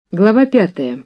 Глава 5.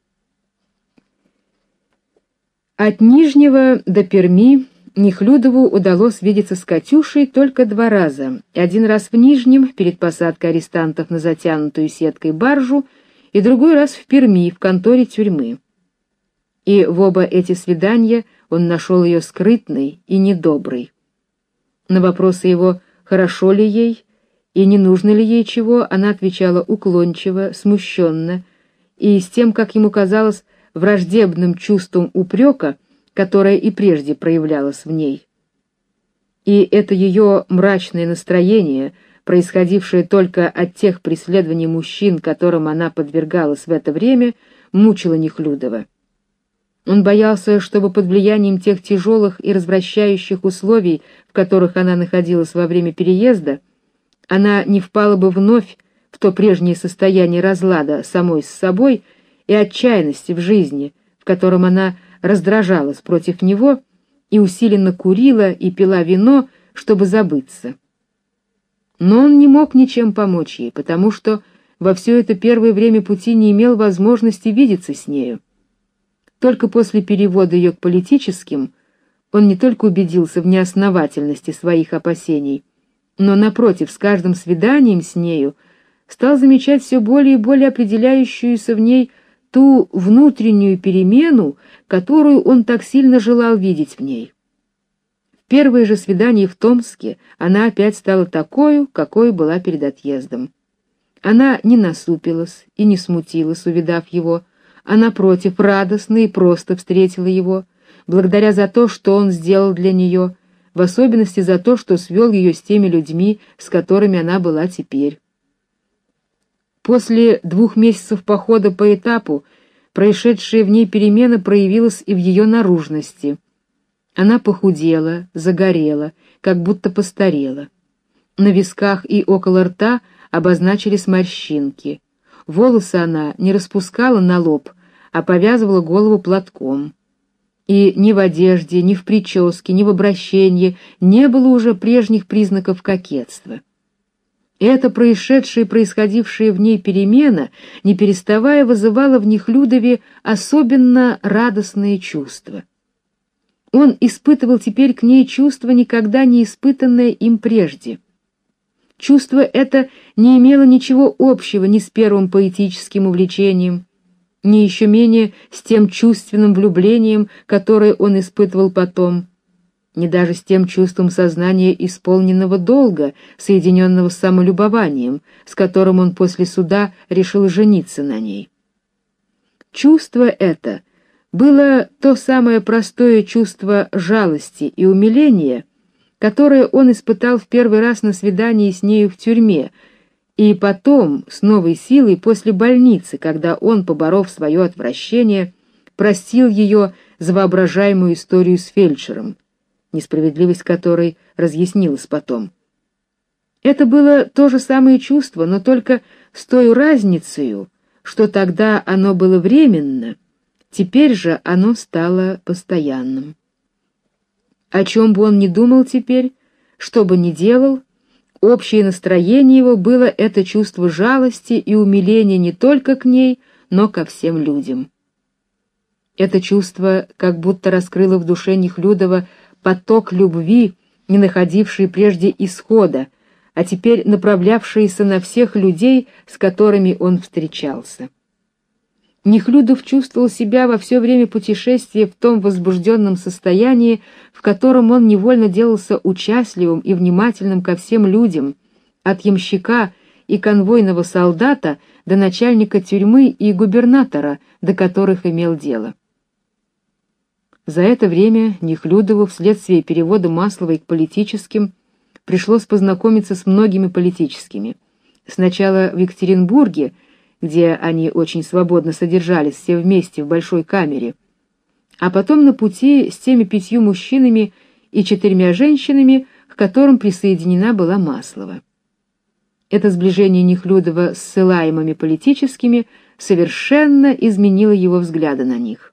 От Нижнего до Перми Нехлюдову удалось видеться с Катюшей только 2 раза. Один раз в Нижнем, перед посадкой арестантов на затянутую сеткой баржу, и другой раз в Перми, в конторе тюрьмы. И в оба эти свидания он нашел ее скрытной и недоброй. На вопросы его, хорошо ли ей и не нужно ли ей чего, она отвечала уклончиво, смущенно, и с тем, как ему казалось, враждебным чувством упрека, которое и прежде проявлялось в ней. И это ее мрачное настроение, происходившее только от тех преследований мужчин, которым она подвергалась в это время, мучило Нехлюдова. Он боялся, чтобы под влиянием тех тяжелых и развращающих условий, в которых она находилась во время переезда, она не впала бы вновь в то прежнее состояние разлада самой с собой и отчаянности в жизни, в котором она раздражалась против него и усиленно курила и пила вино, чтобы забыться. Но он не мог ничем помочь ей, потому что во все это первое время пути не имел возможности видеться с нею. Только после перевода ее к политическим он не только убедился в неосновательности своих опасений, но, напротив, с каждым свиданием с нею стал замечать все более и более определяющуюся в ней ту внутреннюю перемену, которую он так сильно желал видеть в ней. В первое же свидание в Томске она опять стала такой, какой была перед отъездом. Она не насупилась и не смутилась, увидав его, а напротив, радостно и просто встретила его, благодаря за то, что он сделал для нее, в особенности за то, что свел ее с теми людьми, с которыми она была теперь. После 2 месяцев похода по этапу происшедшая в ней перемена проявилась и в ее наружности. Она похудела, загорела, как будто постарела. На висках и около рта обозначились морщинки. Волосы она не распускала на лоб, а повязывала голову платком. И ни в одежде, ни в прическе, ни в обращении не было уже прежних признаков кокетства. Эта происшедшая и происходившая в ней перемена, не переставая, вызывала в Нехлюдове особенно радостные чувства. Он испытывал теперь к ней чувство, никогда не испытанное им прежде. Чувство это не имело ничего общего ни с первым поэтическим увлечением, ни еще менее с тем чувственным влюблением, которое он испытывал потом, ни даже с тем чувством сознания исполненного долга, соединенного с самолюбованием, с которым он после суда решил жениться на ней. Чувство это было то самое простое чувство жалости и умиления, которое он испытал в первый раз на свидании с нею в тюрьме, и потом с новой силой после больницы, когда он, поборов свое отвращение, простил ее за воображаемую историю с фельдшером, несправедливость которой разъяснилась потом. Это было то же самое чувство, но только с той разницей, что тогда оно было временно, теперь же оно стало постоянным. О чем бы он ни думал теперь, что бы ни делал, общее настроение его было это чувство жалости и умиления не только к ней, но ко всем людям. Это чувство как будто раскрыло в душе Нехлюдова поток любви, не находивший прежде исхода, а теперь направлявшийся на всех людей, с которыми он встречался. Нехлюдов чувствовал себя во все время путешествия в том возбужденном состоянии, в котором он невольно делался участливым и внимательным ко всем людям, от ямщика и конвойного солдата до начальника тюрьмы и губернатора, до которых имел дело. За это время Нехлюдову вследствие перевода Масловой к политическим пришлось познакомиться с многими политическими. Сначала в Екатеринбурге, где они очень свободно содержались все вместе в большой камере, а потом на пути с теми 5 мужчинами и 4 женщинами, к которым присоединена была Маслова. Это сближение Нехлюдова с ссылаемыми политическими совершенно изменило его взгляды на них.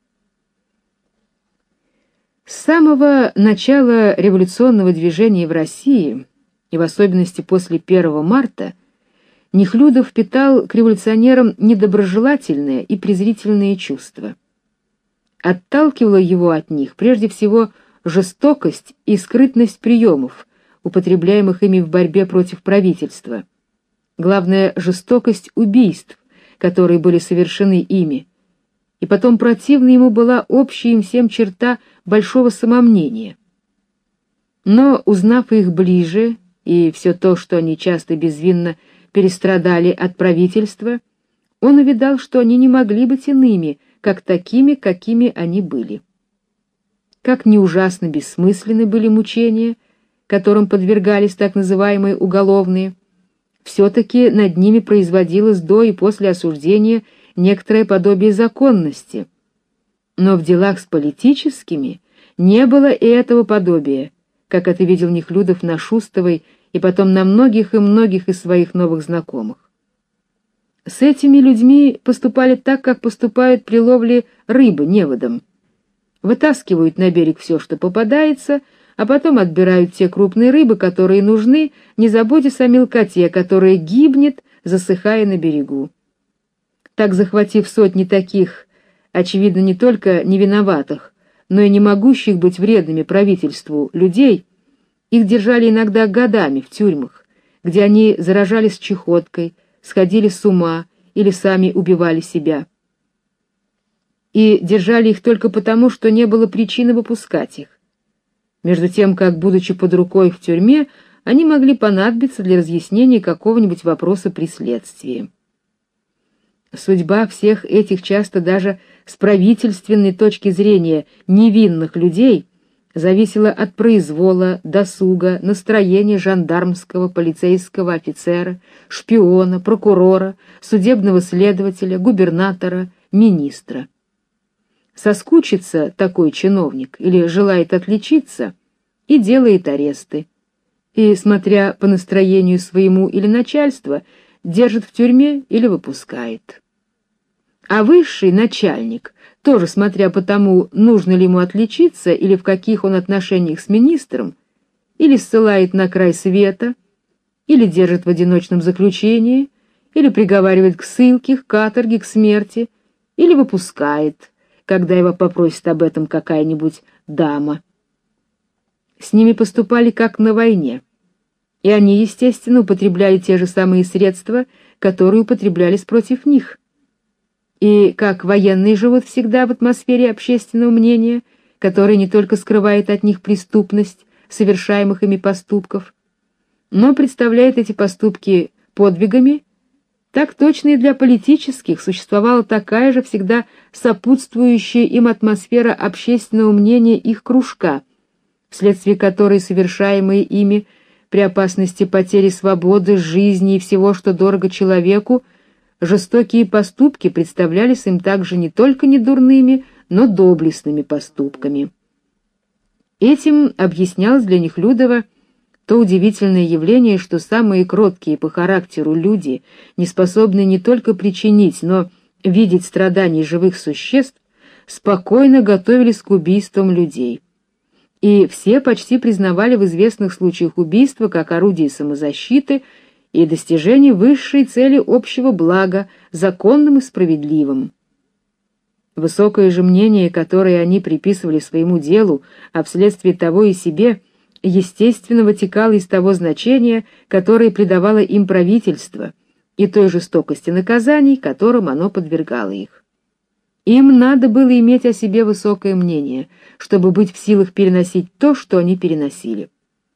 С самого начала революционного движения в России, и в особенности после 1 марта, Нехлюдов питал к революционерам недоброжелательное и презрительные чувства. Отталкивала его от них прежде всего жестокость и скрытность приемов, употребляемых ими в борьбе против правительства. Главное, жестокость убийств, которые были совершены ими. И потом противна ему была общая им всем черта большого самомнения. Но, узнав их ближе, и все то, что они часто безвинно перестрадали от правительства, он увидал, что они не могли быть иными, как такими, какими они были. Как ни ужасно бессмысленны были мучения, которым подвергались так называемые уголовные, все-таки над ними производилось до и после осуждения некоторое подобие законности. Но в делах с политическими не было и этого подобия, как это видел Нехлюдов на Шустовой и потом на многих и многих из своих новых знакомых. С этими людьми поступали так, как поступают при ловле рыбы неводом. Вытаскивают на берег все, что попадается, а потом отбирают те крупные рыбы, которые нужны, не заботясь о мелкоте, которая гибнет, засыхая на берегу. Так, захватив сотни таких, очевидно, не только невиноватых, но и не могущих быть вредными правительству людей, их держали иногда годами в тюрьмах, где они заражались чахоткой, сходили с ума или сами убивали себя. И держали их только потому, что не было причины выпускать их. Между тем, как, будучи под рукой в тюрьме, они могли понадобиться для разъяснения какого-нибудь вопроса при следствии. Судьба всех этих часто даже с правительственной точки зрения невинных людей зависела от произвола, досуга, настроения жандармского, полицейского офицера, шпиона, прокурора, судебного следователя, губернатора, министра. Соскучится такой чиновник или желает отличиться и делает аресты, и, смотря по настроению своему или начальства, держит в тюрьме или выпускает. А высший начальник, тоже смотря по тому, нужно ли ему отличиться или в каких он отношениях с министром, или ссылает на край света, или держит в одиночном заключении, или приговаривает к ссылке, к каторге, к смерти, или выпускает, когда его попросит об этом какая-нибудь дама. С ними поступали как на войне, и они, естественно, употребляли те же самые средства, которые употреблялись против них. И как военные живут всегда в атмосфере общественного мнения, которое не только скрывает от них преступность совершаемых ими поступков, но представляет эти поступки подвигами, так точно и для политических существовала такая же всегда сопутствующая им атмосфера общественного мнения их кружка, вследствие которой совершаемые ими при опасности потери свободы, жизни и всего, что дорого человеку, жестокие поступки представлялись им также не только недурными, но доблестными поступками. Этим объяснялось для Нехлюдова то удивительное явление, что самые кроткие по характеру люди, не способные не только причинить, но видеть страданий живых существ, спокойно готовились к убийствам людей. И все почти признавали в известных случаях убийства как орудие самозащиты и достижение высшей цели общего блага, законным и справедливым. Высокое же мнение, которое они приписывали своему делу, а вследствие того и себе, естественно, вытекало из того значения, которое придавало им правительство, и той жестокости наказаний, которым оно подвергало их. Им надо было иметь о себе высокое мнение, чтобы быть в силах переносить то, что они переносили.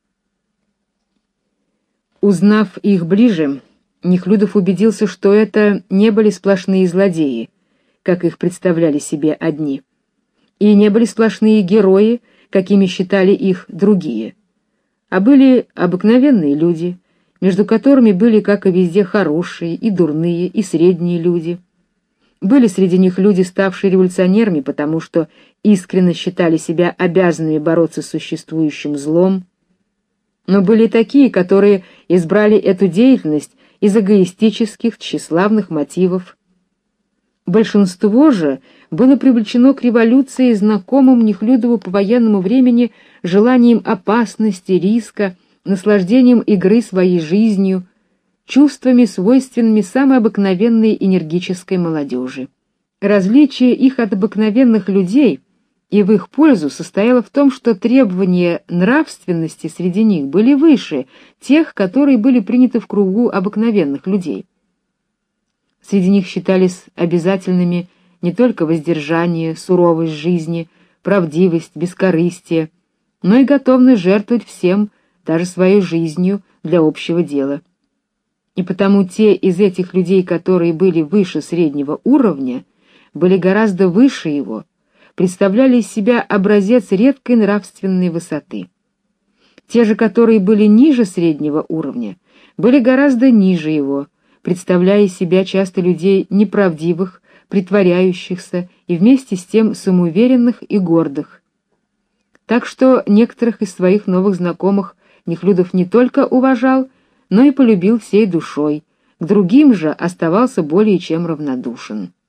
Узнав их ближе, Нехлюдов убедился, что это не были сплошные злодеи, как их представляли себе одни, и не были сплошные герои, какими считали их другие, а были обыкновенные люди, между которыми были, как и везде, хорошие и дурные и средние люди. Были среди них люди, ставшие революционерами, потому что искренне считали себя обязанными бороться с существующим злом, но были такие, которые избрали эту деятельность из эгоистических, тщеславных мотивов. Большинство же было привлечено к революции знакомым Нехлюдову по военному времени желанием опасности, риска, наслаждением игры своей жизнью, чувствами, свойственными самой обыкновенной энергической молодежи. Различие их от обыкновенных людей и в их пользу состояло в том, что требования нравственности среди них были выше тех, которые были приняты в кругу обыкновенных людей. Среди них считались обязательными не только воздержание, суровость жизни, правдивость, бескорыстие, но и готовность жертвовать всем, даже своей жизнью, для общего дела. И потому те из этих людей, которые были выше среднего уровня, были гораздо выше его, представляли из себя образец редкой нравственной высоты. Те же, которые были ниже среднего уровня, были гораздо ниже его, представляя из себя часто людей неправдивых, притворяющихся и вместе с тем самоуверенных и гордых. Так что некоторых из своих новых знакомых Нехлюдов не только уважал, но и полюбил всей душой, к другим же оставался более чем равнодушен.